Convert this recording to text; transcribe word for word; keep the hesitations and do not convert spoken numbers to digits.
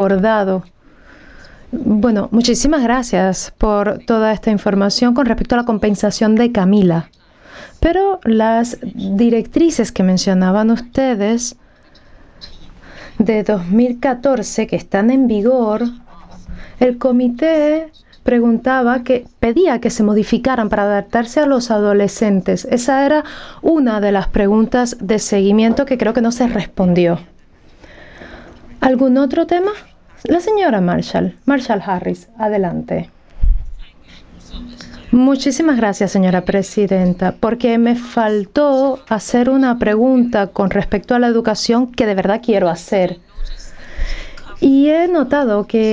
abordado. Bueno, muchísimas gracias por toda esta información con respecto a la compensación de Camila. Pero las directrices que mencionaban ustedes de dos mil catorce que están en vigor, el comité preguntaba que pedía que se modificaran para adaptarse a los adolescentes. Esa era una de las preguntas de seguimiento que creo que no se respondió. ¿Algún otro tema? La señora Marshall, Marshall Harris, adelante. Muchísimas gracias, señora presidenta, porque me faltó hacer una pregunta con respecto a la educación que de verdad quiero hacer. Y he notado que